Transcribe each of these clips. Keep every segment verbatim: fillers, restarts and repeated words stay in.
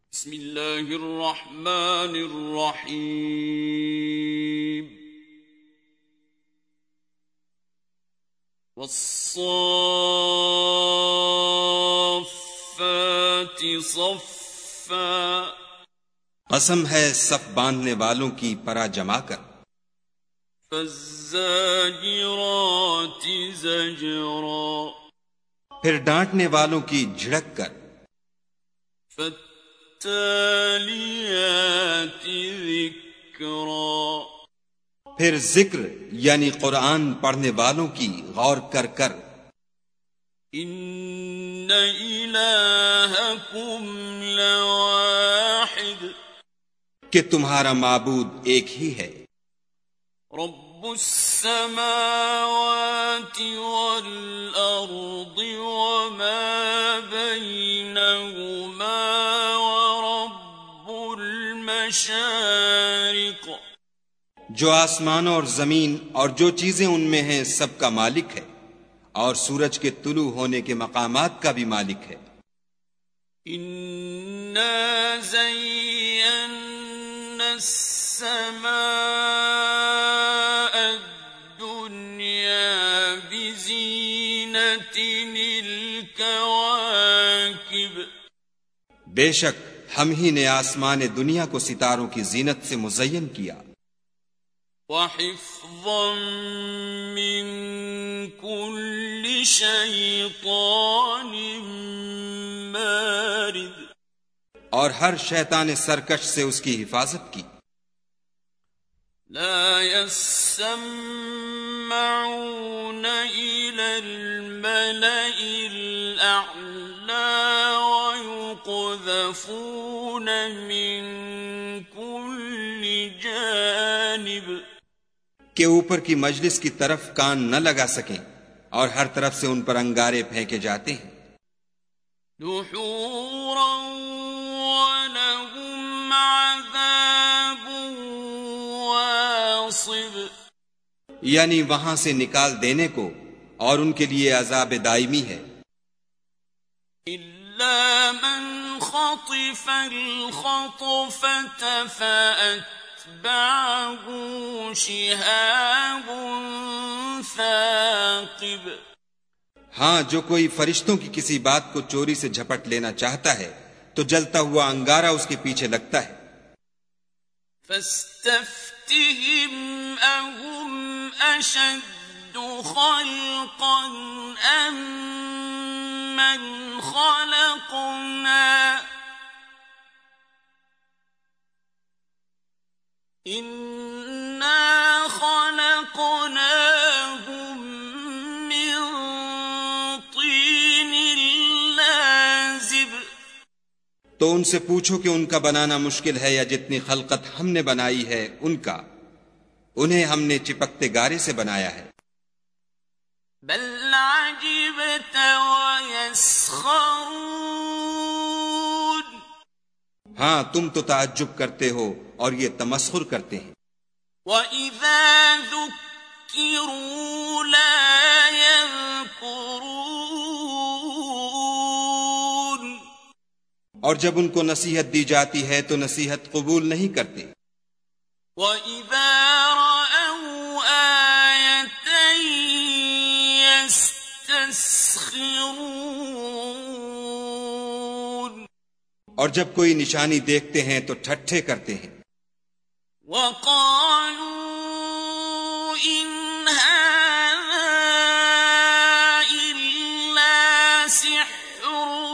بسم اللہ الرحمن الرحیم والصافات صفا، قسم ہے صف باندھنے والوں کی پرا جما کر، فالزاجرات زجرا، پھر ڈانٹنے والوں کی جھڑک کر، فالتالیات ذکرا، پھر ذکر یعنی قرآن پڑھنے والوں کی غور کر کر، ان الہکم لواحد، کہ تمہارا معبود ایک ہی ہے، رب السماوات والارض وما بینہما ورب المشارق، جو آسمانوں اور زمین اور جو چیزیں ان میں ہیں سب کا مالک ہے، اور سورج کے طلوع ہونے کے مقامات کا بھی مالک ہے۔ انا زینا السماء الدنیا بزینۃ الکواکب، بے شک ہم ہی نے آسمان دنیا کو ستاروں کی زینت سے مزین کیا، وحفظا من كل شیطان مارد، اور ہر شیطان سرکش سے اس کی حفاظت کی، لا يسمعون إلى الملأ الأعلى ويقذفون من كل جانب، کہ اوپر کی مجلس کی طرف کان نہ لگا سکیں اور ہر طرف سے ان پر انگارے پھینکے جاتے ہیں، دحورا ولهم عذاب واصب، یعنی وہاں سے نکال دینے کو اور ان کے لیے عذاب دائمی ہے، إلا من خطف الخطفة فأتبعه شهاب ثاقب، ہاں جو کوئی فرشتوں کی کسی بات کو چوری سے جھپٹ لینا چاہتا ہے تو جلتا ہوا انگارہ اس کے پیچھے لگتا ہے، فاستفتهم أهم أشد خلقا أم من خلقنا إنا خلقناهم من طين لازب، تو ان سے پوچھو کہ ان کا بنانا مشکل ہے یا جتنی خلقت ہم نے بنائی ہے ان کا، انہیں ہم نے چپکتے گارے سے بنایا ہے، بل عجبت ويسخرون، ہاں تم تو تعجب کرتے ہو اور یہ تمسخر کرتے ہیں، وَإِذَا ذُكِّرُوا لَا يَذْكُرُونَ، اور جب ان کو نصیحت دی جاتی ہے تو نصیحت قبول نہیں کرتے، وَإِذَا رَأَوْا آيَةً يَسْتَسْخِرُونَ، اور جب کوئی نشانی دیکھتے ہیں تو ٹھٹھے کرتے ہیں، وَقَالُوا إِنْ هَذَا إِلَّا سِحْرٌ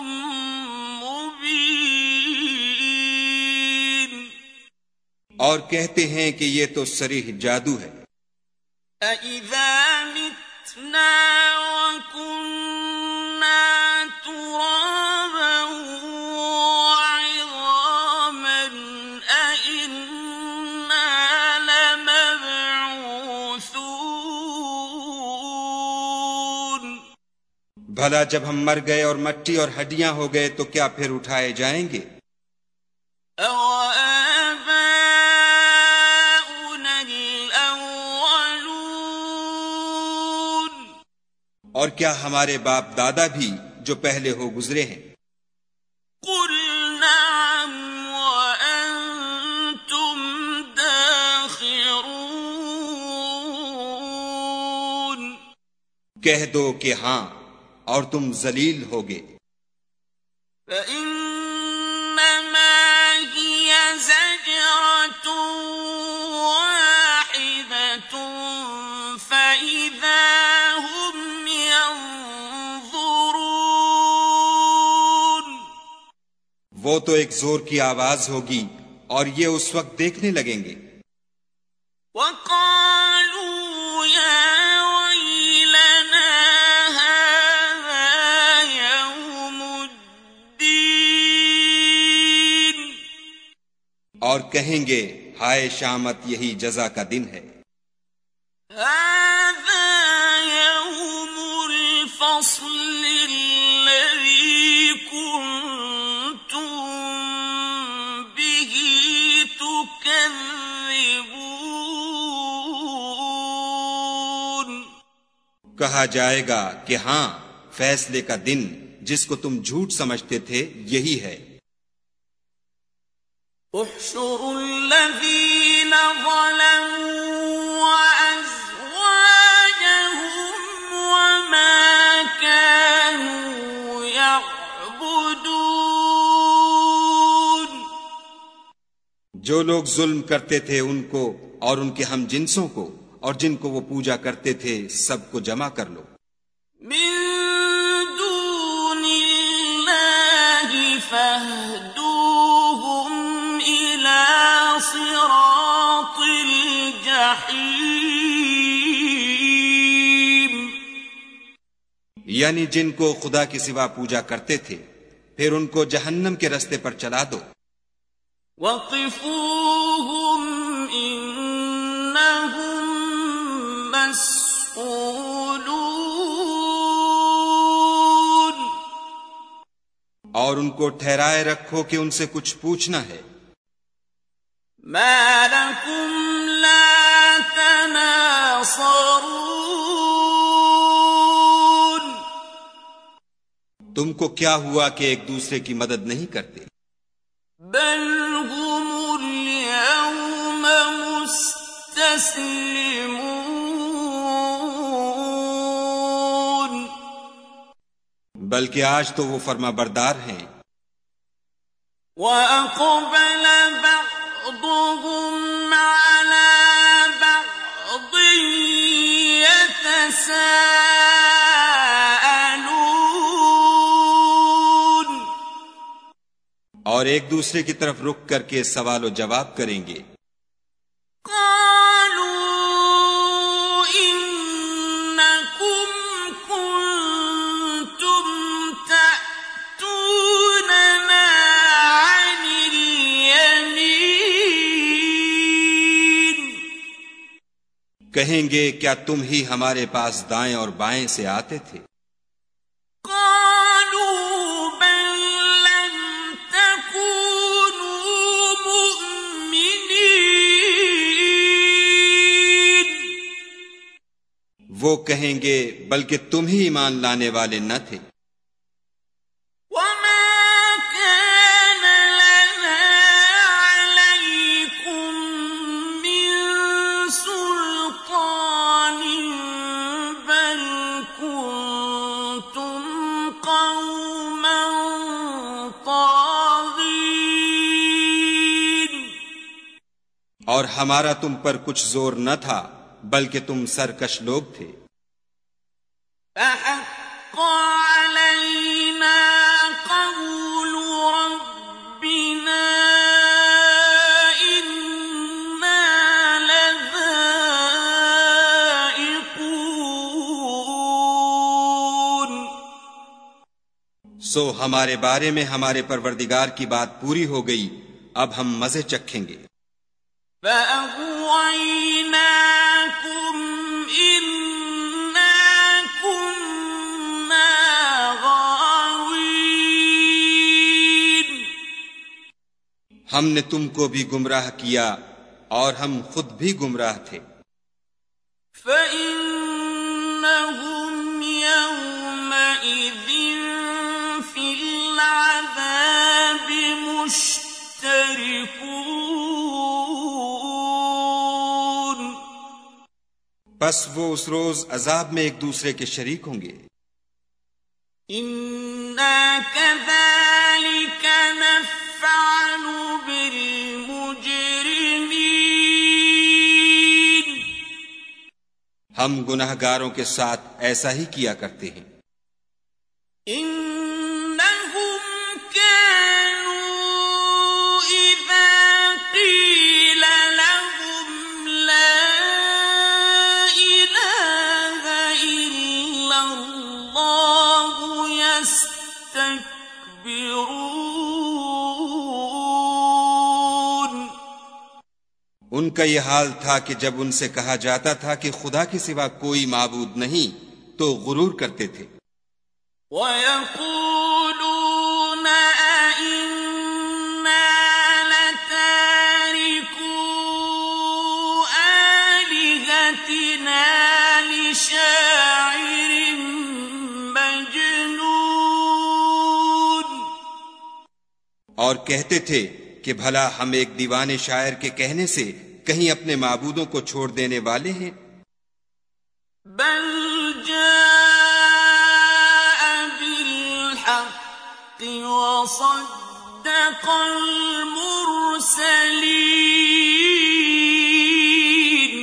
مُبِينٌ، اور کہتے ہیں کہ یہ تو صریح جادو ہے، أَإِذَا مِتْنَا وَكُنَّا تُرَابًا وَعِظَامًا أَإِنَّا لَمَبْعُوثُونَ، بھلا جب ہم مر گئے اور مٹی اور ہڈیاں ہو گئے تو کیا پھر اٹھائے جائیں گے، أَوَآبَاؤُنَا الْأَوَّلُونَ، اور کیا ہمارے باپ دادا بھی جو پہلے ہو گزرے ہیں، قُلْ نَعَمْ کہہ دو کہ ہاں اور تم ذلیل ہوگے. فَإِنَّمَا هِيَ زَجْرَةٌ وَاحِدَةٌ فَإِذَا هُمْ يَنظُرُونَ. وہ تو ایک زور کی آواز ہوگی اور یہ اس وقت دیکھنے لگیں گے. وَقَالُوا يَا وَيْلَنَا هَذَا يَوْمُ الدِّينِ. اور کہیں گے ہائے شامت یہی جزا کا دن ہے. هَذَا يَوْمُ الْفَصْلِ الَّذِي كُنتُم بِهِ تُكَذِّبُونَ. کہا جائے گا کہ ہاں فیصلے کا دن جس کو تم جھوٹ سمجھتے تھے یہی ہے. احشروا الذین ظلموا وأزواجهم وما كانوا يعبدون. جو لوگ ظلم کرتے تھے ان کو اور ان کے ہم جنسوں کو اور جن کو وہ پوجا کرتے تھے سب کو جمع کر لو. من دون اللہ فاہدوہم الى صراط الجحیم. یعنی جن کو خدا کے سوا پوجا کرتے تھے پھر ان کو جہنم کے رستے پر چلا دو. وقفوہم انہم مسئولون. اور ان کو ٹھہرائے رکھو کہ ان سے کچھ پوچھنا ہے. ما لکم لا تناصرون. تم کو کیا ہوا کہ ایک دوسرے کی مدد نہیں کرتے؟ بل هم اليوم مستسلمون. بلکہ آج تو وہ فرما بردار ہیں. وَأَقْبَلَ بَعْضُهُمْ عَلَى بَعْضٍ يَتَسَاءَلُونَ. اور ایک دوسرے کی طرف رک کر کے سوال و جواب کریں گے. قَالُوا إِنَّكُمْ كُنتُمْ تَأْتُونَنَا عَنِ الْيَمِينِ. کہیں گے کیا تم ہی ہمارے پاس دائیں اور بائیں سے آتے تھے؟ قَالُوا بَل لَّمْ تَكُونُوا مُؤْمِنِينَ. وہ کہیں گے بلکہ تم ہی ایمان لانے والے نہ تھے. وَمَا كَانَ لَنَا عَلَيْكُمْ مِنْ سُلْطَانٍ بَلْ كُنْتُمْ قَوْمًا طَاغِينَ. اور ہمارا تم پر کچھ زور نہ تھا بلکہ تم سرکش لوگ تھے. فَحَقَّ عَلَيْنَا قَوْلُ رَبِّنَا إِنَّا لَذَائِقُونَ. سو ہمارے بارے میں ہمارے پروردگار کی بات پوری ہو گئی، اب ہم مزے چکھیں گے. فَأَغْوَيْنَاكُمْ إِنَّا كُنَّا غَاوِينَ. ہم نے تم کو بھی گمراہ کیا اور ہم خود بھی گمراہ تھے. فَإِنَّهُمْ يَوْمَئِذٍ فِي الْعَذَابِ مُشْتَرِكُونَ. پس وہ اس روز عذاب میں ایک دوسرے کے شریک ہوں گے. اِنَّا كَذَلِكَ نَفْعَلُ بِالْمُجْرِمِينَ. ہم گناہ گاروں کے ساتھ ایسا ہی کیا کرتے ہیں. إِنَّهُمْ كَانُوا إِذَا قِيلَ لَهُمْ لَا إِلَٰهَ إِلَّا اللَّهُ يَسْتَكْبِرُونَ. ان کا یہ حال تھا کہ جب ان سے کہا جاتا تھا کہ خدا کے سوا کوئی معبود نہیں تو غرور کرتے تھے. وَيَقُولُونَ أَإِنَّا لَتَارِكُو آلِهَتِنَا لِشَاعِرٍ مَجْنُونٍ. اور کہتے تھے کہ بھلا ہم ایک دیوانے شاعر کے کہنے سے کہیں اپنے معبودوں کو چھوڑ دینے والے ہیں. بل جاء بالحق وصدق المرسلین.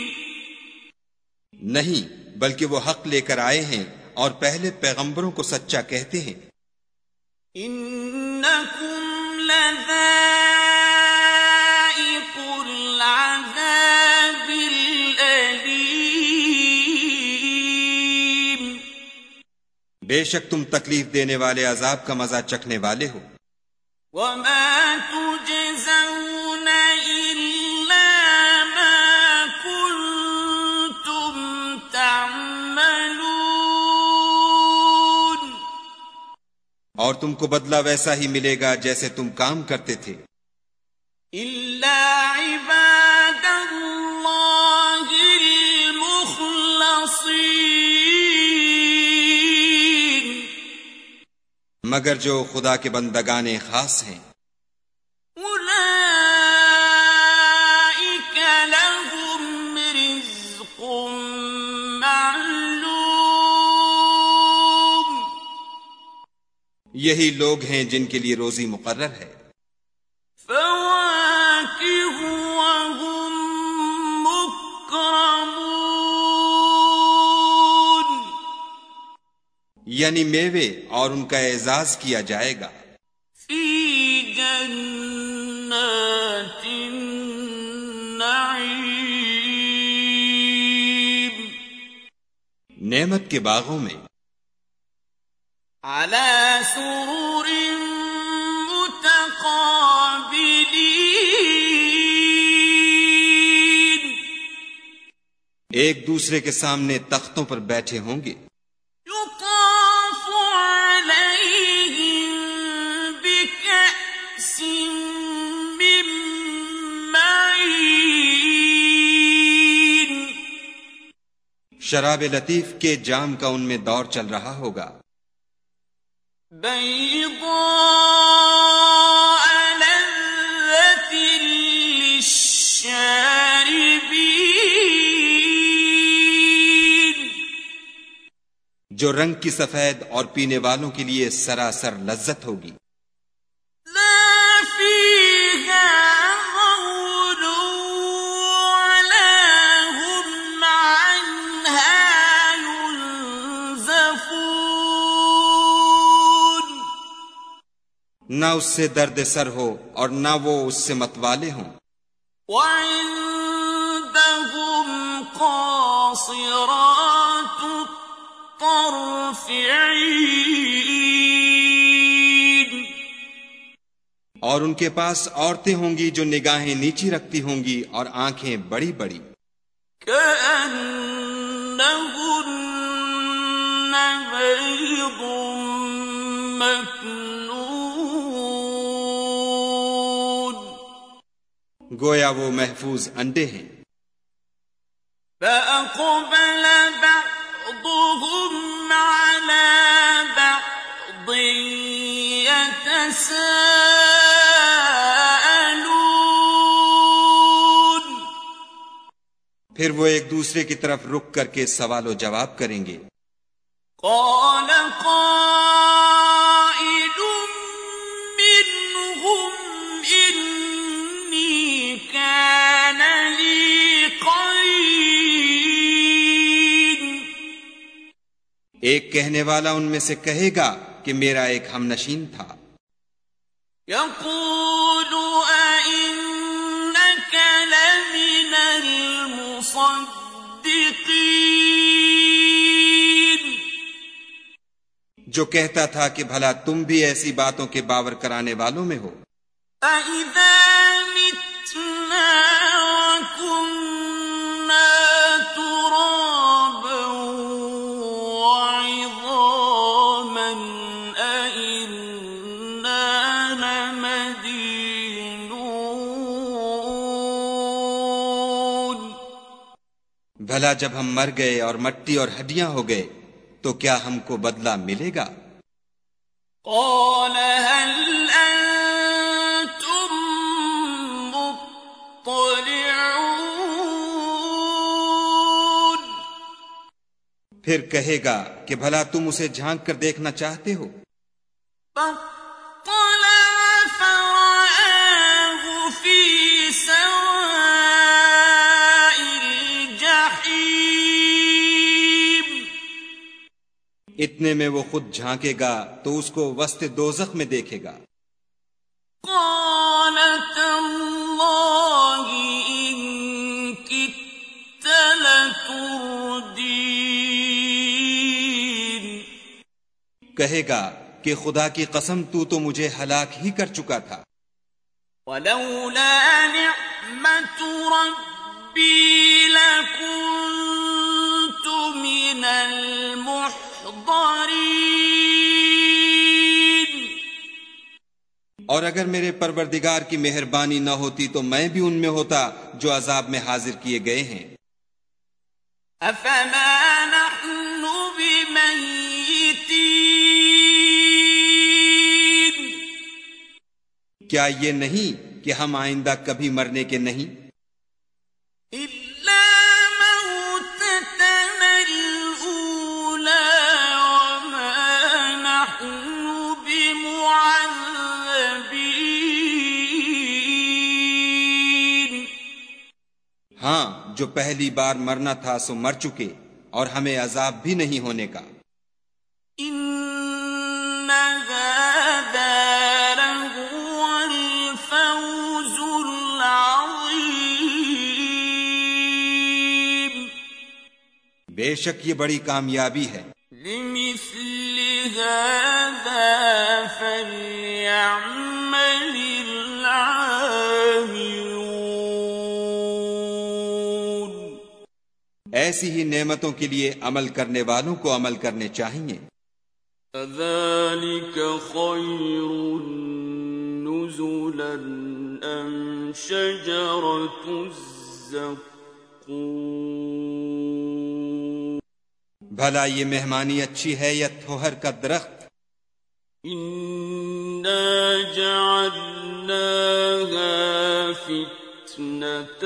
نہیں بلکہ وہ حق لے کر آئے ہیں اور پہلے پیغمبروں کو سچا کہتے ہیں. انکم لذائق العذاب الالیم. بے شک تم تکلیف دینے والے عذاب کا مزہ چکھنے والے ہو. وما تجزون الا ما کنتم تعملون. اور تم کو بدلہ ویسا ہی ملے گا جیسے تم کام کرتے تھے. الا عباد اللہ المخلصین. مگر جو خدا کے بندگان خاص ہیں. اولئک لهم رزق معلوم. یہی لوگ ہیں جن کے لیے روزی مقرر ہے. فواکہ وهم مکرمون. یعنی میوے اور ان کا اعزاز کیا جائے گا. فی جنات النعیم. نعمت کے باغوں میں. علی سرر متقابلین. ایک دوسرے کے سامنے تختوں پر بیٹھے ہوں گے. یطاف علیہم بکأس من معین. شراب لطیف کے جام کا ان میں دور چل رہا ہوگا. بیضاء لذۃ للشاربین. جو رنگ کی سفید اور پینے والوں کے لیے سراسر لذت ہوگی. لا فیہا غول ولا هم عنہا ينزفون. نہ اس سے درد سر ہو اور نہ وہ اس سے متوالے ہوں. وعندهم قاصرات الطرف عین. اور ان کے پاس عورتیں ہوں گی جو نگاہیں نیچی رکھتی ہوں گی اور آنکھیں بڑی بڑی. كأنهن بيض مكنون. گویا وہ محفوظ انڈے ہیں. فأقبل بعضهم على بعض يتساءلون. پھر وہ ایک دوسرے کی طرف رک کر کے سوال و جواب کریں گے. قال قائل منهم إني كان لي قرين. ایک کہنے والا ان میں سے کہے گا کہ میرا ایک ہم نشین تھا. يقول أئنك لمن المصدقين. جو کہتا تھا کہ بھلا تم بھی ایسی باتوں کے باور کرانے والوں میں ہو. أَإِذَا مِتْنَا وَكُنَّا تُرَابًا وَعِظَامًا أَإِنَّا لَمَدِينُونَ. بھلا جب ہم مر گئے اور مٹی اور ہڈیاں ہو گئے تو کیا ہم کو بدلہ ملے گا؟ قال هل أنتم مطلعون. پھر کہے گا کہ بھلا تم اسے جھانک کر دیکھنا چاہتے ہو. فاطلع فرآه في سواء الجحيم. اتنے میں وہ خود جھانکے گا تو اس کو وسط دوزخ میں دیکھے گا. قال تالله إن كدت لتردين. کہے گا کہ خدا کی قسم تو تو مجھے ہلاک ہی کر چکا تھا. ولولا نعمة ربي لكنت من المحضرين. اور اگر میرے پروردگار کی مہربانی نہ ہوتی تو میں بھی ان میں ہوتا جو عذاب میں حاضر کیے گئے ہیں. أفما نحن بميتين. کیا یہ نہیں کہ ہم آئندہ کبھی مرنے کے نہیں؟ إلا موتتنا الأولى وما نحن بمعذبين. ہاں، جو پہلی بار مرنا تھا سو مر چکے اور ہمیں عذاب بھی نہیں ہونے کا. إن هذا لهو الفوز العظيم. بے شک یہ بڑی کامیابی ہے. لمثل هذا فليعمل العاملون. ایسی ہی نعمتوں کے لیے عمل کرنے والوں کو عمل کرنے چاہیے. أذلك خير نزلا أم شجرة الزقوم. بھلا یہ مہمانی اچھی ہے یا تھوہر کا درخت؟ إنا جعلناها فتنة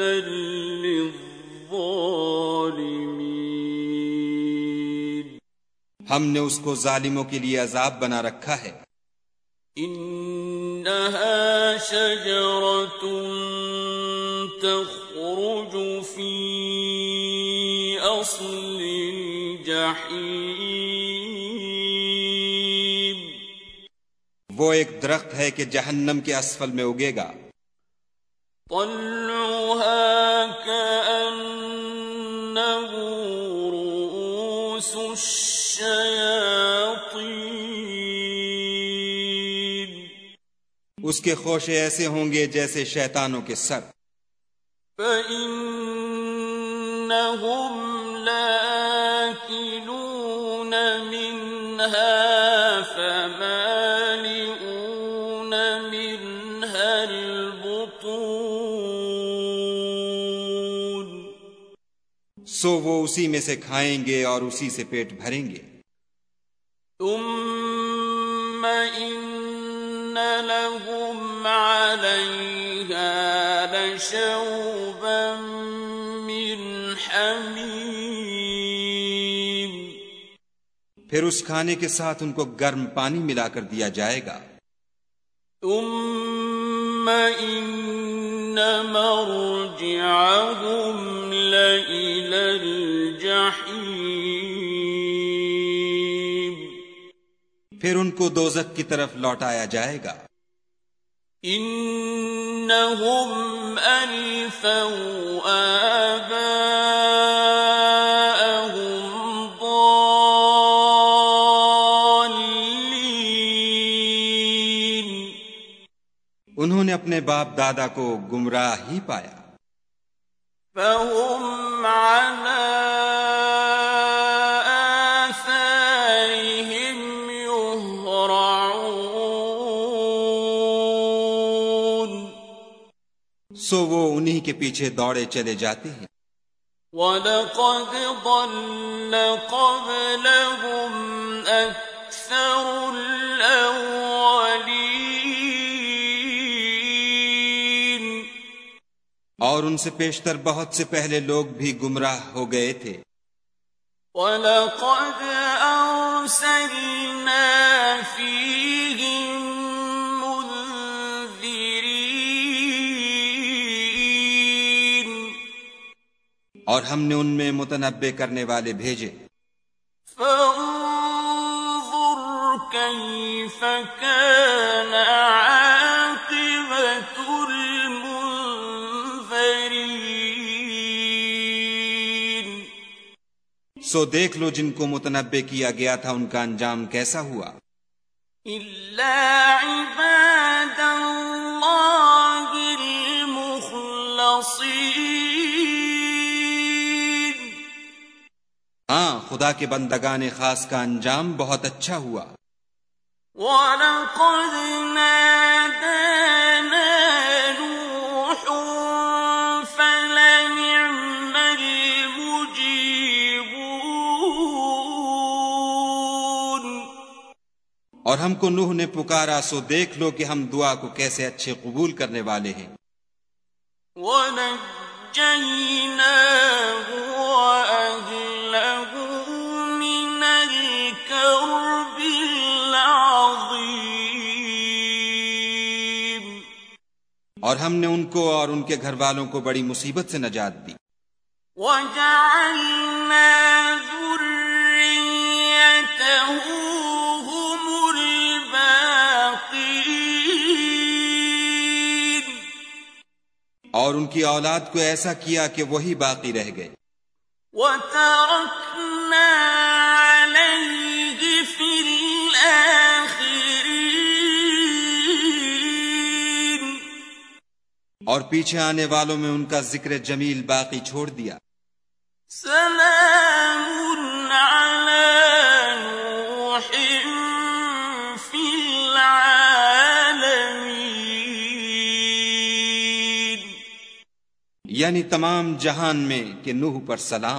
للظالمين. ہم نے اس کو ظالموں کے لیے عذاب بنا رکھا ہے. إنها شجرة تخرج في أصل الجحيم. وہ ایک درخت ہے کہ جہنم کے اسفل میں اگے گا. طلعها كأنه رؤوس الشياطين. اس کے خوشے ایسے ہوں گے جیسے شیطانوں کے سر. فإنهم لآكلون منها فمالئون منها البطون. سو وہ اسی میں سے کھائیں گے اور اسی سے پیٹ بھریں گے. ثم إن لهم عليها لشوبا من پھر اس کھانے کے ساتھ ان کو گرم پانی ملا کر دیا جائے گا. ثم إن مرجعهم لإلى الجحيم. پھر ان کو دوزخ کی طرف لوٹایا جائے گا. إنهم ألفوا آباءهم ضالين. انہوں نے اپنے باپ دادا کو گمراہ ہی پایا. فهم على آثارهم يهرعون. سو وہ انہی کے پیچھے دوڑے چلے جاتے ہیں. وَلَقَدْ ضَلَّ قَبْلَهُمْ أَكْثَرُ الْأَوَّلِينَ. اور ان سے پیشتر بہت سے پہلے لوگ بھی گمراہ ہو گئے تھے. وَلَقَدْ أَرْسَلْنَا فِيهِمْ مُنذِرِينَ. اور ہم نے ان میں متنبع کرنے والے بھیجے. فانظر كيف كان عاقبة المنذرين. سو دیکھ لو جن کو متنبع کیا گیا تھا ان کا انجام کیسا ہوا. إلا عباد الله المخلصين. ہاں خدا کے بندگان خاص کا انجام بہت اچھا ہوا. وَلَقَدْ نَادَانَا نُوحٌ فَلَنِعْمَ الْمُجِيبُونَ. اور ہم کو نوح نے پکارا سو دیکھ لو کہ ہم دعا کو کیسے اچھے قبول کرنے والے ہیں. وَنَجَّيْنَاهُ وَأَهْلَهُ مِنَ الْكَرْبِ الْعَظِيمِ. اور ہم نے ان کو اور ان کے گھر والوں کو بڑی مصیبت سے نجات دی. وَجَعَلْنَا ذُرِّيَّتَهُ هُمُ الْبَاقِينَ. اور ان کی اولاد کو ایسا کیا کہ وہی باقی رہ گئے. وَتَرَكْنَا عَلَيْهِ فِي الْآخِرِينَ. اور پیچھے آنے والوں میں ان کا ذکر جمیل باقی چھوڑ دیا. سلام علی نوح فی العالمین. یعنی تمام جہان میں کہ نوح پر سلام.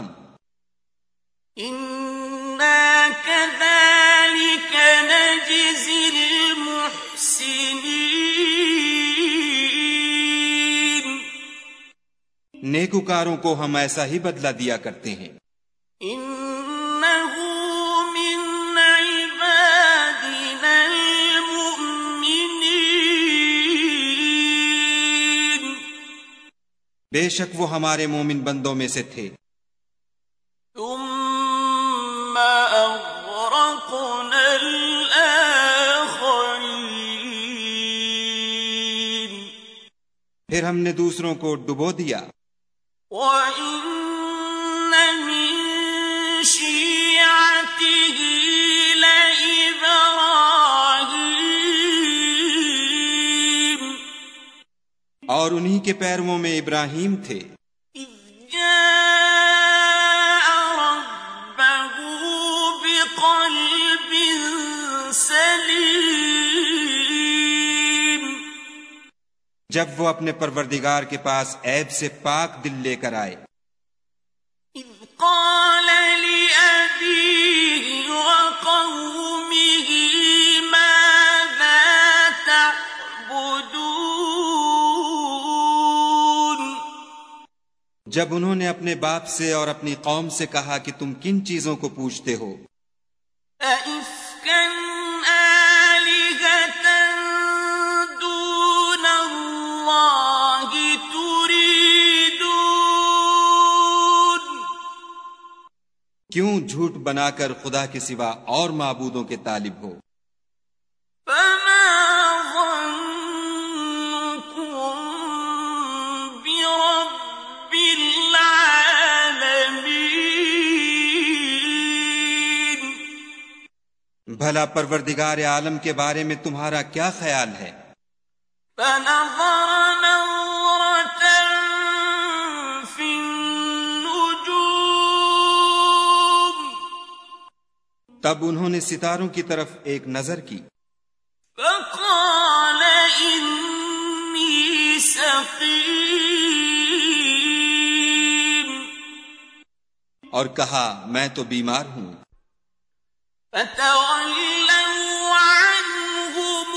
انا کذالک نجزی المحسنین. نیکوکاروں کو ہم ایسا ہی بدلہ دیا کرتے ہیں. انہ من عبادنا المؤمنین. بے شک وہ ہمارے مومن بندوں میں سے تھے. ثم اغرقنا الاخرین. پھر ہم نے دوسروں کو ڈبو دیا. وَإِنَّ مِن شِيعَتِهِ لَإِبْرَاهِيمَ. اور انہی کے پیرووں میں ابراہیم تھے. إِذْ جَاءَ رَبَّهُ بِقَلْبٍ سَلِيمٍ. جب وہ اپنے پروردگار کے پاس عیب سے پاک دل لے کر آئے. إِذْ قَالَ لِأَبِيهِ وَقَوْمِهِ مَاذَا تَعْبُدُونَ. جب انہوں نے اپنے باپ سے اور اپنی قوم سے کہا کہ تم کن چیزوں کو پوجتے ہو. أَئِفْكًا آلِهَةً دُونَ اللَّهِ تُرِيدُونَ؟ کیوں جھوٹ بنا کر خدا کے سوا اور معبودوں کے طالب ہو؟ فَمَا ظَنُّكُم بِرَبِّ الْعَالَمِينَ؟ بھلا پروردگار عالم کے بارے میں تمہارا کیا خیال ہے؟ فَنَظَرَ نَظْرَةً فِي النُّجُومِ، تب انہوں نے ستاروں کی طرف ایک نظر کی، فَقَالَ إِنِّي سَقِيمٌ، اور کہا میں تو بیمار ہوں۔ فَتَوَلَّوْا عَنْهُ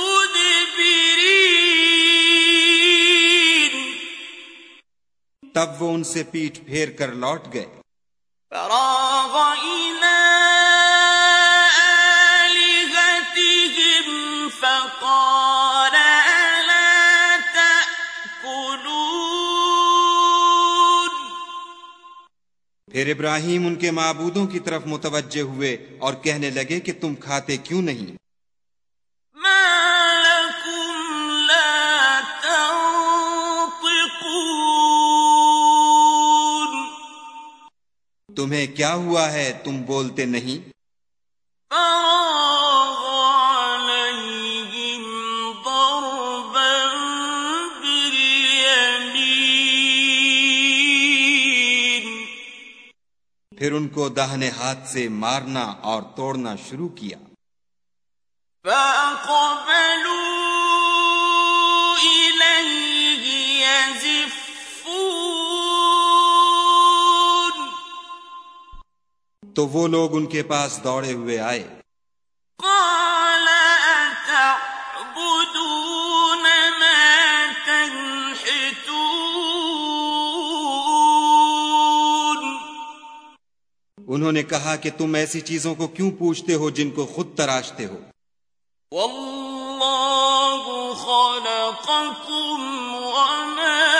مُدْبِرِينَ، تب وہ ان سے پیٹھ پھیر کر لوٹ گئے۔ فَرَاغَ إِلَىٰ آلِهَتِهِمْ فَقَالَ أَلَا تَأْكُلُونَ؟ پھر ابراہیم ان کے معبودوں کی طرف متوجہ ہوئے اور کہنے لگے کہ تم کھاتے کیوں نہیں؟ مَا لَكُمْ لَا تَنطِقُونَ؟ تمہیں کیا ہوا ہے تم بولتے نہیں؟ فَرَاغَ عَلَيْهِمْ ضَرْبًا بِالْيَمِينِ، پھر ان کو داہنے ہاتھ سے مارنا اور توڑنا شروع کیا۔ فَأَقْبَلُوا إِلَيْهِ يَزِفُّونَ، تو وہ لوگ ان کے پاس دوڑے ہوئے آئے۔ قَالَ أَتَعْبُدُونَ مَا تَنْحِتُونَ؟ انہوں نے کہا کہ تم ایسی چیزوں کو کیوں پوچھتے ہو جن کو خود تراشتے ہو؟ وَاللَّهُ خَلَقَكُمْ وَمَا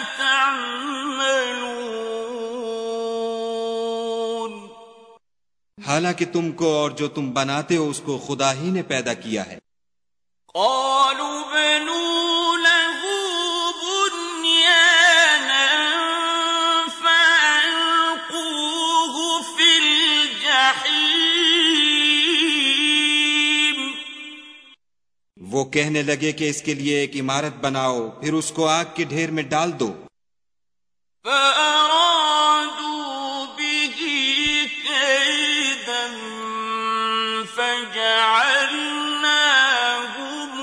تَعْمَلُونَ، حالانکہ تم کو اور جو تم بناتے ہو اس کو خدا ہی نے پیدا کیا ہے۔ قَالُوا بَنُوا لَهُ بُنْيَانًا فَأَلْقُوهُ فِي الْجَحِيمِ، وہ کہنے لگے کہ اس کے لیے ایک عمارت بناؤ پھر اس کو آگ کے ڈھیر میں ڈال دو۔ فَأَرَادُوا بِهِ كَيْدًا فَجَعَلْنَاهُمُ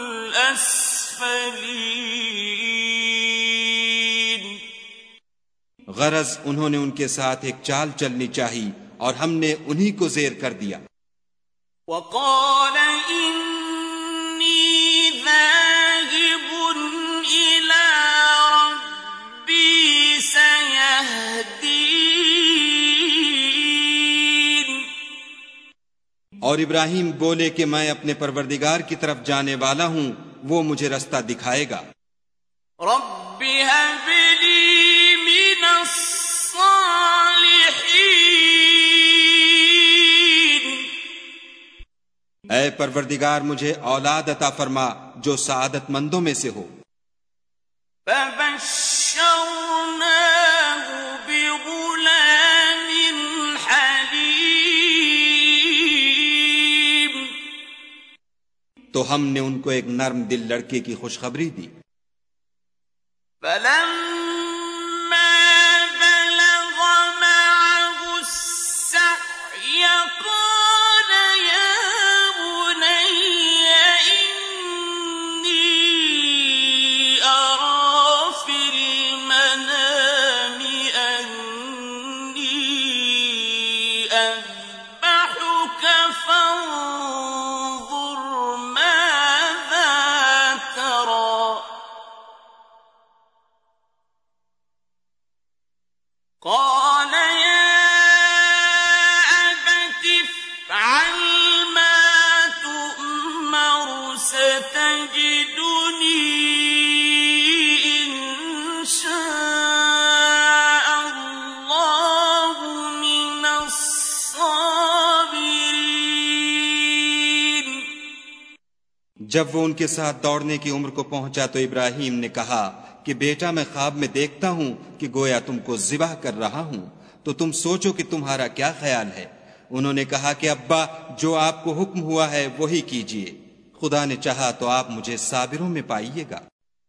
الْأَسْفَلِينَ، غرض انہوں نے ان کے ساتھ ایک چال چلنی چاہی اور ہم نے انہی کو زیر کر دیا۔ وَقَالَ إِنِّي ذَاهِبٌ إِلَىٰ رَبِّي سَيَهْدِينِ، اور ابراہیم بولے کہ میں اپنے پروردگار کی طرف جانے والا ہوں، وہ مجھے رستہ دکھائے گا۔ رَبِّ هَبْ لِي مِنَ الصَّالِحِينَ، اے پروردگار مجھے اولاد عطا فرما جو سعادت مندوں میں سے ہو۔ فَبَشَّرْنَاهُ بِغُلَامٍ حَلِيمٍ، تو ہم نے ان کو ایک نرم دل لڑکے کی خوشخبری دی۔ فَلَمَّا بَلَغَ مَعَهُ السَّعْيَ قَالَ يَا بُنَيَّ إِنِّي أَرَىٰ فِي الْمَنَامِ أَنِّي أَذْبَحُكَ فَانظُرْ مَاذَا تَرَىٰ؟ قَالَ يَا أَبَتِ افْعَلْ جب وہ ان کے ساتھ دوڑنے کی عمر کو پہنچا تو ابراہیم نے کہا کہ بیٹا میں خواب میں دیکھتا ہوں کہ گویا تم کو ذبح کر رہا ہوں، تو تم سوچو کہ تمہارا کیا خیال ہے؟ انہوں نے کہا کہ ابا جو آپ کو حکم ہوا ہے وہی کیجیے، خدا نے چاہا تو آپ مجھے صابروں میں پائیے گا۔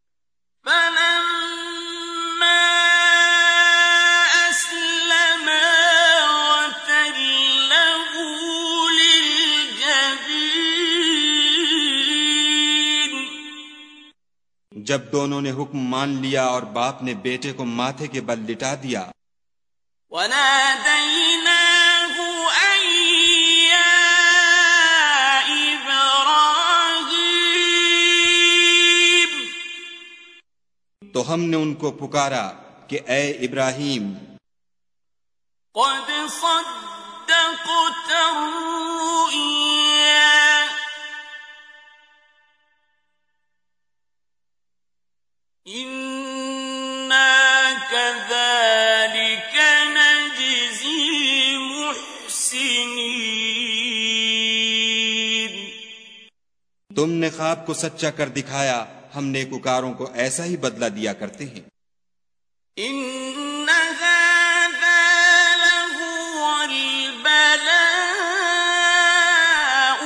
جب دونوں نے حکم مان لیا اور باپ نے بیٹے کو ماتھے کے بل لٹا دیا، وَنَادَيْنَاهُ أَن يَا إِبْرَاهِيمُ، تو ہم نے ان کو پکارا کہ اے ابراہیم، قَدْ صَدَّقْتَ الرُّؤْيَا، إِنَّا كَذَلِكَ نَجْزِي الْمُحْسِنِينَ، تم نے خواب کو سچا کر دکھایا، ہم نیکوکاروں کو ایسا ہی بدلہ دیا کرتے ہیں۔ إِنَّ هَذَا لَهُوَ الْبَلَاءُ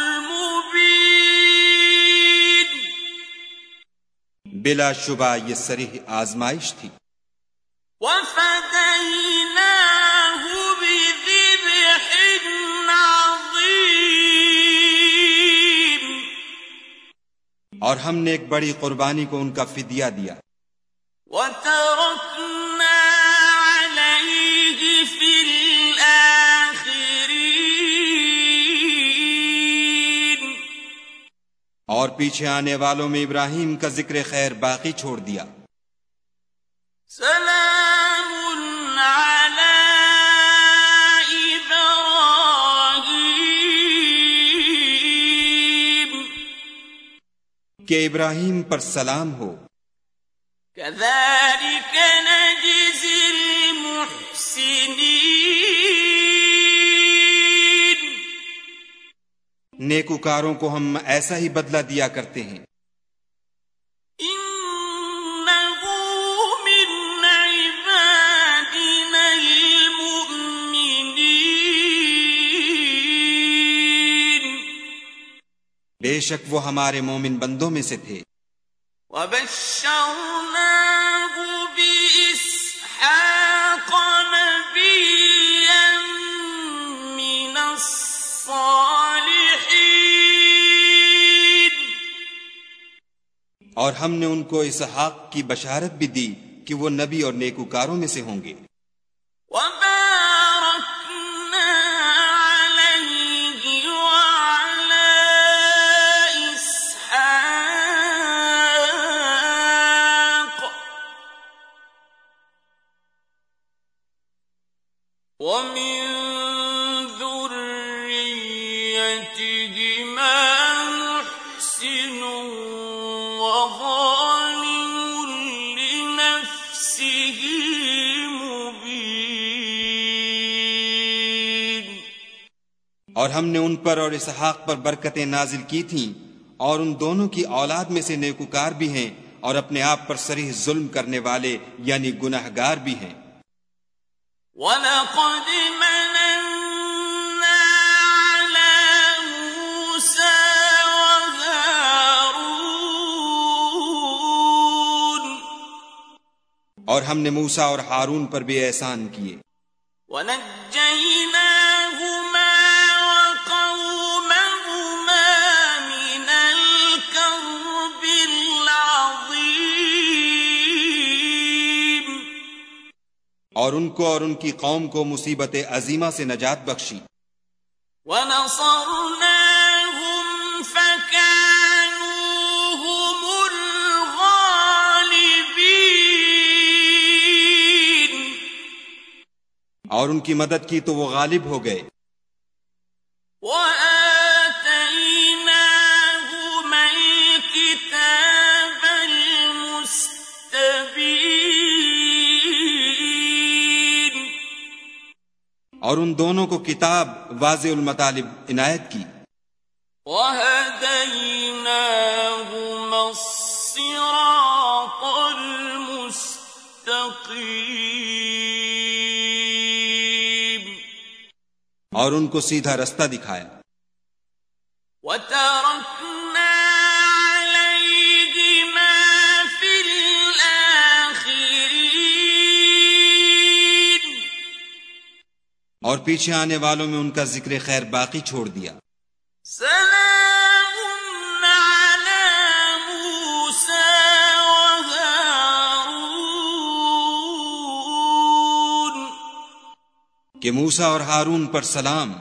الْمُبِينُ، بلا شبہ یہ صریح آزمائش تھی۔ وَفَدَيْنَاهُ بِذِبْحٍ عَظِيمٍ، اور ہم نے ایک بڑی قربانی کو ان کا فدیہ دیا۔ وَتَرَكْنَا عَلَيْهِ فِي الْآخِرِينَ، اور پیچھے آنے والوں میں ابراہیم کا ذکر خیر باقی چھوڑ دیا۔ سلام علی ابراہیم، کہ ابراہیم پر سلام ہو۔ کذالک نجزی المحسنین، نیکوکاروں کو ہم ایسا ہی بدلہ دیا کرتے ہیں۔ انہ من عبادنا المؤمنین، بے شک وہ ہمارے مومن بندوں میں سے تھے۔ وبشرناه بإسحاق نبيا من الصالحين، اور ہم نے ان کو اسحاق کی بشارت بھی دی کہ وہ نبی اور نیکوکاروں میں سے ہوں گے۔ وباركنا عليه وعلى إسحاق ومن ذريتهما محسن وظالم لنفسه مبين، اور ہم نے ان پر اور اسحاق پر برکتیں نازل کی تھیں، اور ان دونوں کی اولاد میں سے نیکوکار بھی ہیں اور اپنے آپ پر صریح ظلم کرنے والے یعنی گناہگار بھی ہیں۔ وَلَقَدْ مَنَنَّا عَلَى مُوسَى وَهَارُونَ، اور ہم نے موسیٰ اور ہارون پر بھی احسان کیے۔ وَنَجَّيْنَاهُمَا وَقَوْمَهُمَا مِنَ الْكَرْبِ الْعَظِيمِ، اور ان کو اور ان کی قوم کو مصیبت عظیمہ سے نجات بخشی۔ وَنَصَرْنَاهُمْ فَكَانُوا هُمُ الْغَالِبِينَ، اور ان کی مدد کی تو وہ غالب ہو گئے۔ وَآتَيْنَاهُمَا الْكِتَابَ الْمُسْتَبِينَ، اور ان دونوں کو کتاب واضح المطالب عنایت کی۔ وَهَدَيْنَاهُ وَهَدَيْنَاهُمَا الصِّرَاطَ الْمُسْتَقِيمَ اور ان کو سیدھا رستہ دکھایا. وَتَرَكْنَا عَلَيْهِمَا فِي الْآخِرِينَ اور پیچھے آنے والوں میں ان کا ذکر خیر باقی چھوڑ دیا. سلام علی موسیٰ وہارون کہ موسیٰ اور ہارون پر سلام.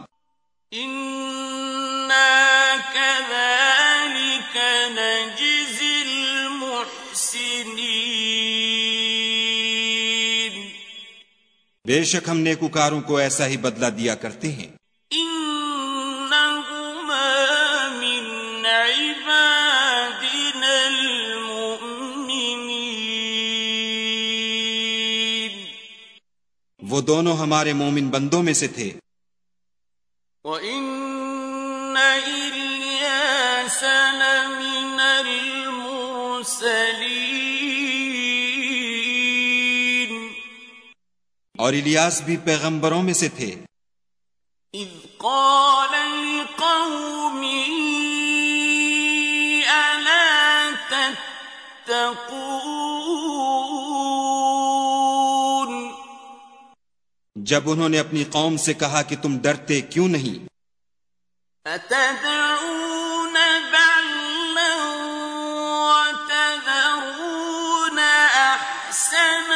اِنَّا كَذَلِكَ نَجْزِي الْمُحْسِنِينَ بے شک ہم نیکوکاروں کو ایسا ہی بدلہ دیا کرتے ہیں. إِنَّهُمَا مِنْ عِبَادِنَا الْمُؤْمِنِينَ وہ دونوں ہمارے مومن بندوں میں سے تھے. وَإِنَّ إِلْيَاسَ لَمِنَ الْمُرْسَلِينَ اور الیاس بھی پیغمبروں میں سے تھے. إِذْ قَالَ لِقَوْمِهِ أَلَا تَتَّقُونَ جب انہوں نے اپنی قوم سے کہا کہ تم ڈرتے کیوں نہیں؟ أَتَدْعُونَ بَعْلًا وَتَذَرُونَ أَحْسَنَ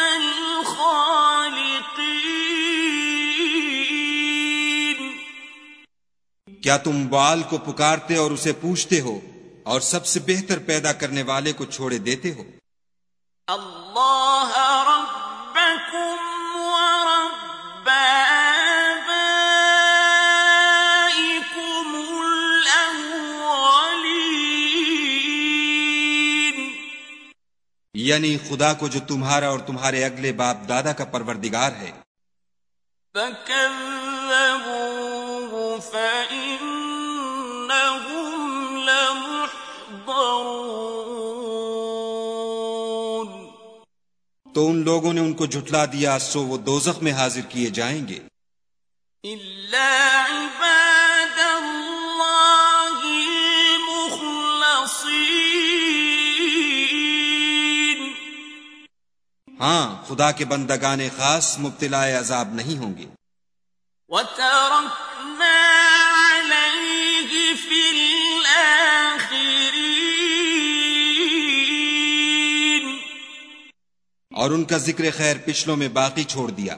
الْخَالِقِينَ کیا تم بعال کو پکارتے اور اسے پوچھتے ہو اور سب سے بہتر پیدا کرنے والے کو چھوڑے دیتے ہو؟ اللہ ربکم ورب آبائکم الاولین یعنی خدا کو جو تمہارا اور تمہارے اگلے باپ دادا کا پروردگار ہے. فَكَذَّبُوهُ فَإِنَّهُمْ لَمُحْضَرُونَ تو ان لوگوں نے ان کو جھٹلا دیا سو وہ دوزخ میں حاضر کیے جائیں گے. إِلَّا عِبَادَ اللَّهِ الْمُخْلَصِينَ ہاں خدا کے بندگان خاص مبتلا عذاب نہیں ہوں گے. وَتَرَكْنَا عَلَيْهِ فِي الْآخِرِينَ اور ان کا ذکر خیر پچھلوں میں باقی چھوڑ دیا.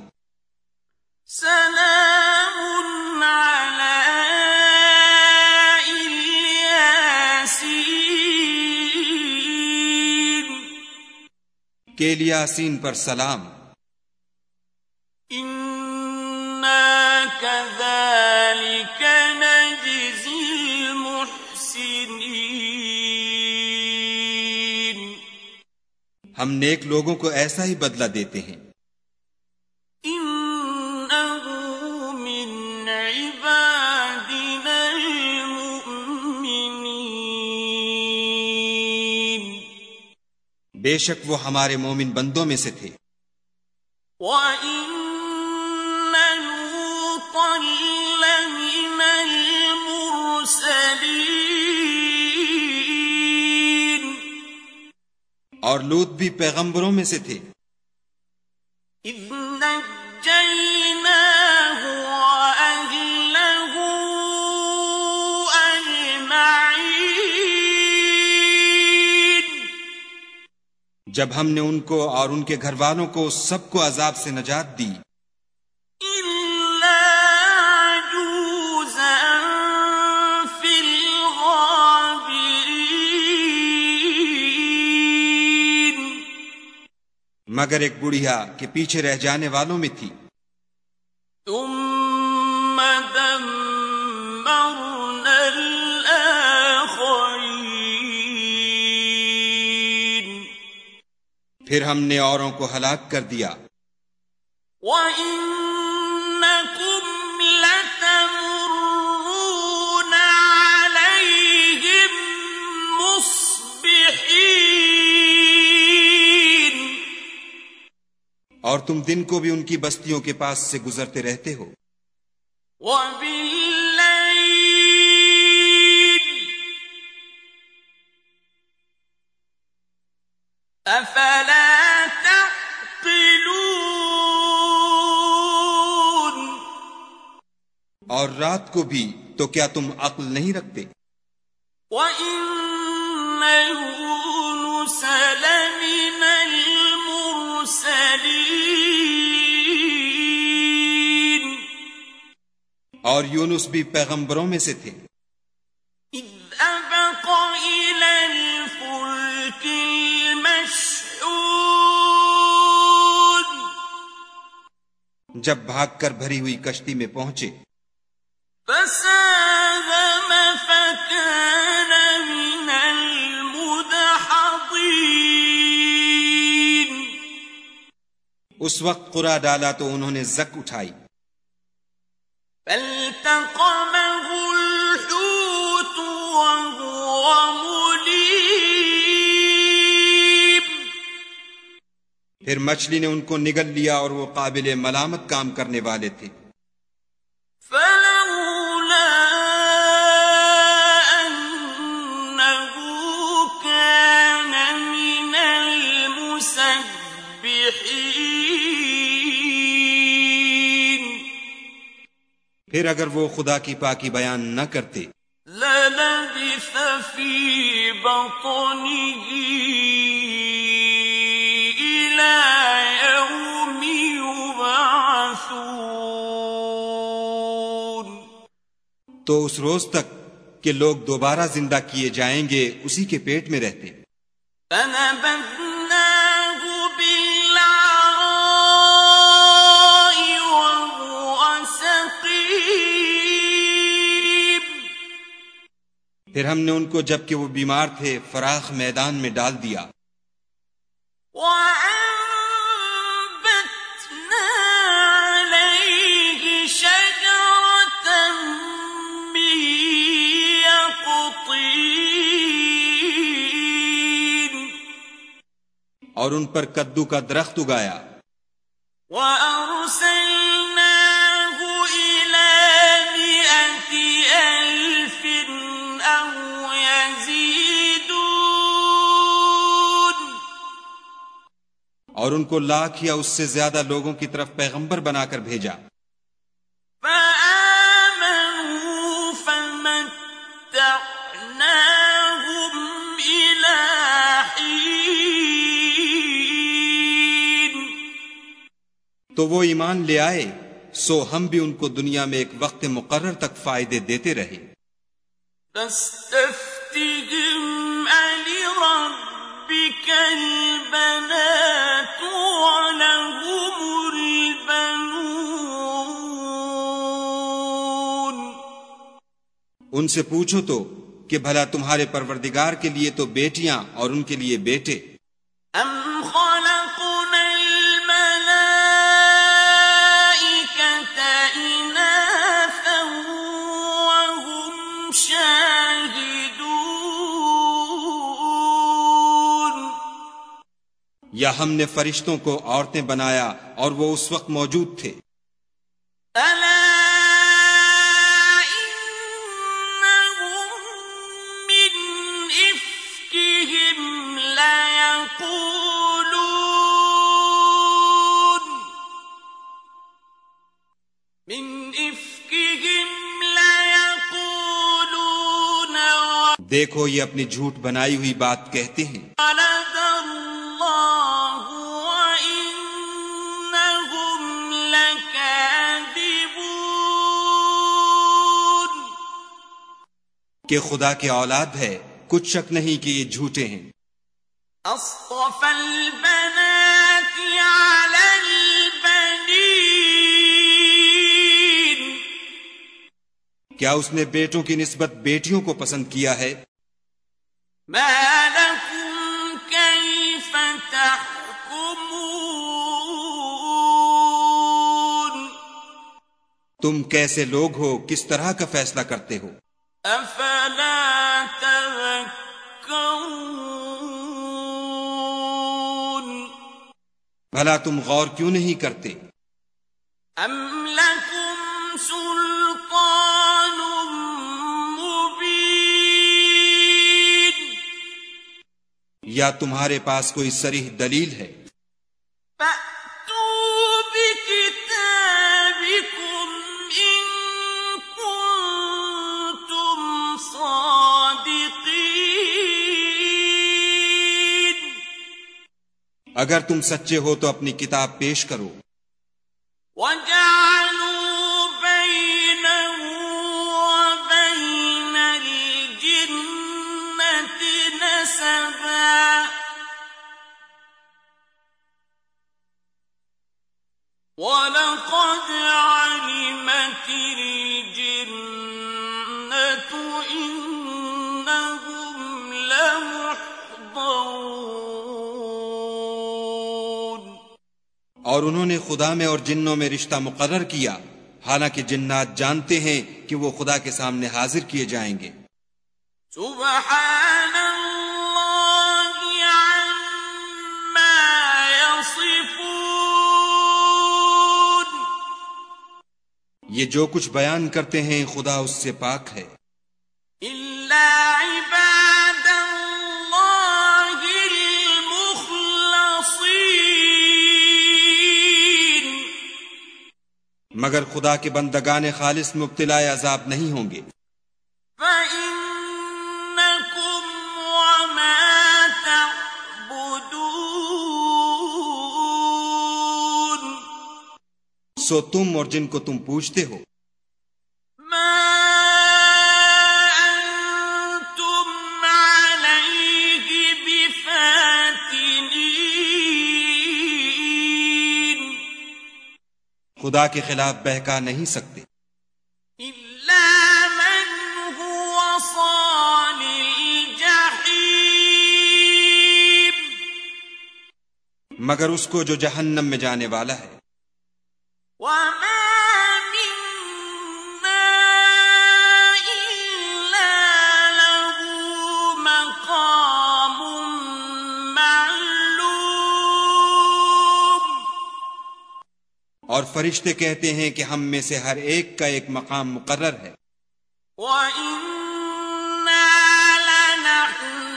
سلام علی الیاسین کہ الیاسین پر سلام. انا کذالک نجزی المحسنین ہم نیک لوگوں کو ایسا ہی بدلہ دیتے ہیں. انہ من عبادنا المؤمنین بے شک وہ ہمارے مومن بندوں میں سے تھے. وَإِنَّ لُوطًا لَّمِنَ الْمُرْسَلِينَ اور لوط بھی پیغمبروں میں سے تھے. إِذْ نَجَّيْنَاهُ وَأَهْلَهُ أَجْمَعِينَ جب ہم نے ان کو اور ان کے گھر والوں کو سب کو عذاب سے نجات دی إِلَّا عَجُوزًا فِي الْغَابِرِينَ مگر ایک بڑھیا کہ پیچھے رہ جانے والوں میں تھی. ثُمَّ دَمَّرْنَا الْآخَرِينَ پھر ہم نے اوروں کو ہلاک کر دیا. وَإِنَّكُمْ لَتَمُرُّونَ عَلَيْهِمْ اور تم دن کو بھی ان کی بستیوں کے پاس سے گزرتے رہتے ہو. وَبِاللَّيْلِ أَفَلَا تَعْقِلُونَ اور رات کو بھی تو کیا تم عقل نہیں رکھتے؟ وَإِنَّ يُونُسَ لَمِنَ الْمُرْسَلِينَ اور یونس بھی پیغمبروں میں سے تھے. إِذْ أَبَقَ إِلَى الْفُلْكِ الْمَشْحُونِ جب بھاگ کر بھری ہوئی کشتی میں پہنچے. فَسَاهَمَ فَكَانَ مِنَ الْمُدْحَضِينَ اس وقت قرعہ ڈالا تو انہوں نے زک اٹھائی. فَالْتَقَمَهُ الْحُوتُ وَهُوَ مُلِيمٌ پھر مچھلی نے ان کو نگل لیا اور وہ قابل ملامت کام کرنے والے تھے. فَلَوْلَا أَنَّهُ كَانَ مِنَ الْمُسَبِّحِينَ پھر اگر وہ خدا کی پاکی بیان نہ کرتے لَلَبِثَ فِي بَطْنِهِ إِلَى يَوْمِ يُبْعَثُونَ تو اس روز تک کہ لوگ دوبارہ زندہ کیے جائیں گے اسی کے پیٹ میں رہتے. فَنَبَذْنَاهُ بِالْعَرَاءِ وَهُوَ سَقِيمٌ پھر ہم نے ان کو جبکہ وہ بیمار تھے فراخ میدان میں ڈال دیا. وَأَنبَتْنَا عَلَيْهِ شَجَرَةً مِّن يَقْطِينٍ اور ان پر کدو کا درخت اگایا. وَأَرْسَلْنَاهُ إِلَى مِائَةِ أَلْفٍ أَوْ يَزِيدُونَ اور ان کو لاکھ یا اس سے زیادہ لوگوں کی طرف پیغمبر بنا کر بھیجا. فَآمَنُوا فَمَتَّعْنَاهُمْ إِلَى حِينٍ تو وہ ایمان لے آئے سو ہم بھی ان کو دنیا میں ایک وقت مقرر تک فائدے دیتے رہے. فَاسْتَفْتِهِمْ أَلِرَبِّكَ الْبَنَاتُ وَلَهُمُ الْبَنُونَ ان سے پوچھو تو کہ بھلا تمہارے پروردگار کے لیے تو بیٹیاں اور ان کے لیے بیٹے. أَمْ خَلَقْنَا الْمَلَائِكَةَ إِنَاثًا وَهُمْ شَاهِدُونَ یا ہم نے فرشتوں کو عورتیں بنایا اور وہ اس وقت موجود تھے. أَلَا إِنَّهُمْ مِنْ إِفْكِهِمْ لَيَقُولُونَ مِنْ إِفْكِهِمْ لَيَقُولُونَ دیکھو یہ اپنی جھوٹ بنائی ہوئی بات کہتے ہیں. وَلَدَ اللَّهُ وَإِنَّهُمْ لَكَاذِبُونَ کہ خدا کی اولاد ہے کچھ شک نہیں کہ یہ جھوٹے ہیں. أَصْطَفَى الْبَنَاتِ عَلَى الْبَنِينَ کیا اس نے بیٹوں کی نسبت بیٹیوں کو پسند کیا ہے؟ مَا لَكُمْ كَيْفَ تَحْكُمُونَ تم کیسے لوگ ہو کس طرح کا فیصلہ کرتے ہو؟ أَفَلَا تَذَكَّرُونَ بھلا تم غور کیوں نہیں کرتے؟ ام لکم سلطان مبین، یا تمہارے پاس کوئی صریح دلیل ہے؟ فأتوا بکتابکم ان کنتم صادقین، اگر تم سچے ہو تو اپنی کتاب پیش کرو۔ وَجَعَلُوا بَيْنَهُ وَبَيْنَ الْجِنَّةِ نَسَبًا، وَلَقَدْ عَلِمَتِ الْجِنَّةُ إِنَّهُمْ لَمُحْضَرُونَ، اور انہوں نے خدا میں اور جنوں میں رشتہ مقرر کیا، حالانکہ جنات جانتے ہیں کہ وہ خدا کے سامنے حاضر کیے جائیں گے۔ سبحان اللہ عما یصفون، یہ جو کچھ بیان کرتے ہیں خدا اس سے پاک ہے، الا عباد اللہ المخلصین، مگر خدا کے بندگان خالص مبتلا عذاب نہیں ہوں گے۔ فَإِنَّكُمْ وَمَا تَعْبُدُونَ، سو تم اور جن کو تم پوجتے ہو، مَا أَنْتُمْ عَلَيْهِ بِفَاتِنِينَ، خدا کے خلاف بہکا نہیں سکتے، إِلَّا مَنْ هُوَ صَالِ الْجَحِيمِ، مگر اس کو جو جہنم میں جانے والا ہے۔ وَمَا مِنَّا إِلَّا لَهُ مَقَامٌ مَّعْلُومٌ، اور فرشتے کہتے ہیں کہ ہم میں سے ہر ایک کا ایک مقام مقرر ہے۔ وَإِنَّا لَنَحْنُ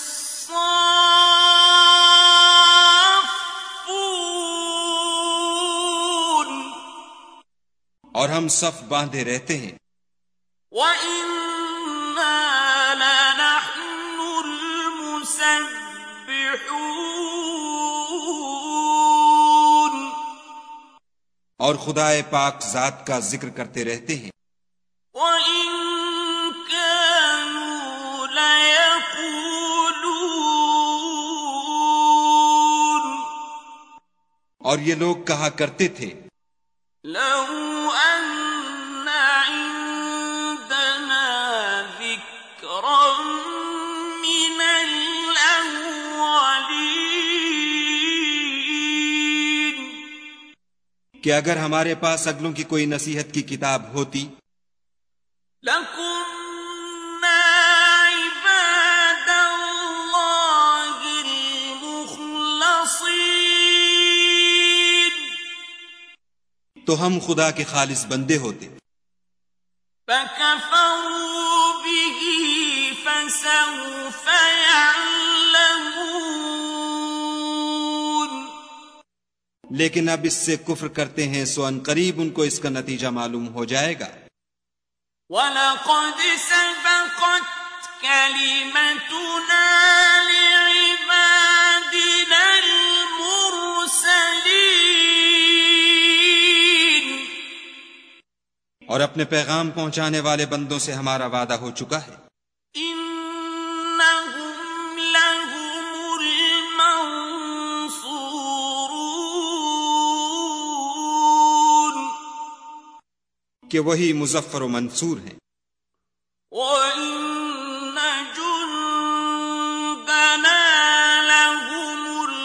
الصَّافُّونَ، اور ہم صف باندھے رہتے ہیں۔ وَإِنَّا لَنَحْنُ الْمُسَبِّحُونَ، اور خدائے پاک ذات کا ذکر کرتے رہتے ہیں۔ وَإِن كَانُوا لَيَقُولُونَ، اور یہ لوگ کہا کرتے تھے، لَوْ أَنَّ عِندَنَا ذِكْرًا مِّنَ الْأَوَّلِينَ، کہ اگر ہمارے پاس اگلوں کی کوئی نصیحت کی کتاب ہوتی، لَكُنَّا عِبَادَ اللَّهِ الْمُخْلَصِينَ، تو ہم خدا کے خالص بندے ہوتے۔ فَكَفَرُوا بِهِ فَسَوْفَ يَعْلَمُونَ، لیکن اب اس سے کفر کرتے ہیں سو ان قریب ان کو اس کا نتیجہ معلوم ہو جائے گا۔ وَلَقَدْ سَبَقَتْ كَلِمَتُنَا لِعِبَادِنَا الْمُرْسَلِينَ، اور اپنے پیغام پہنچانے والے بندوں سے ہمارا وعدہ ہو چکا ہے، إِنَّهُمْ لَهُمُ الْمَنصُورُونَ، کہ وہی مظفر و منصور ہیں۔ وَإِنَّ جُندَنَا لَهُمُ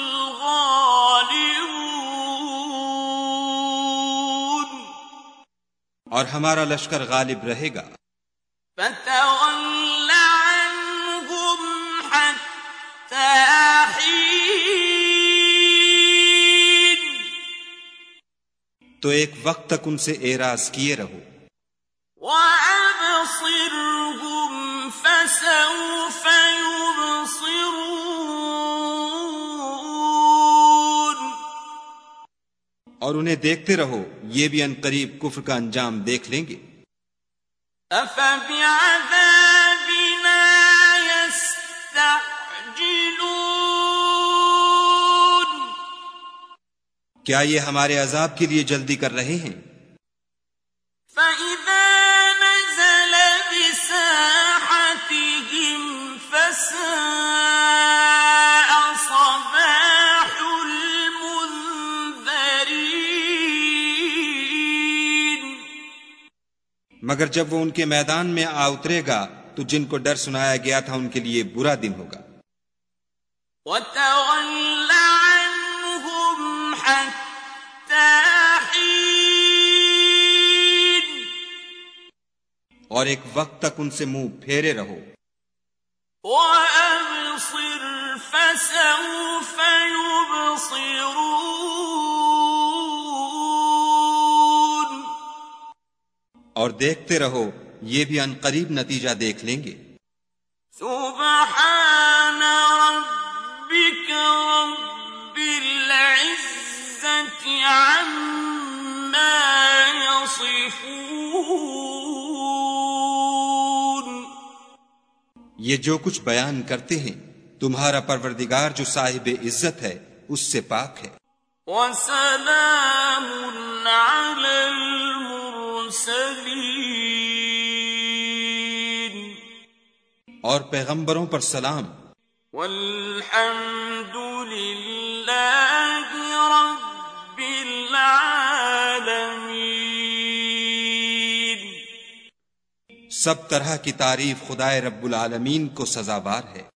الْغَالِبُونَ، اور ہمارا لشکر غالب رہے گا۔ فَتَوَلَّ عَنْهُمْ حَتَّىٰ حِينٍ، تو ایک وقت تک ان سے اعراض کیے رہو. وَأَبْصِرْهُمْ فَسَوْفَ يُبْصِرُونَ. اور انہیں دیکھتے رہو، یہ بھی ان قریب کفر کا انجام دیکھ لیں گے. أَفَبِعَذَابِنَا يَسْتَعْجِلُونَ. کیا یہ ہمارے عذاب کے لیے جلدی کر رہے ہیں؟ فَإِذَا نَزَلَ بِسَاحَتِهِمْ فَسَاءَ صَبَاحُ الْمُنذَرِينَ. مگر جب وہ ان کے میدان میں آ اترے گا تو جن کو ڈر سنایا گیا تھا ان کے لیے برا دن ہوگا. وَتَوَلَّ عَنْهُمْ حَتَّى حِينٍ. اور ایک وقت تک ان سے منہ پھیرے رہو. وَأَبْصِرْ فَسَوْفَ يُبْصِرُونَ. اور دیکھتے رہو، یہ بھی ان قریب نتیجہ دیکھ لیں گے. سبحان ربك رب العزة عما يصفون. یہ جو کچھ بیان کرتے ہیں، تمہارا پروردگار جو صاحب عزت ہے اس سے پاک ہے. وسلام على المرسلين. اور پیغمبروں پر سلام. والحمد لله رب العالمين. سب طرح کی تعریف خدائے رب العالمین کو سزاوار ہے.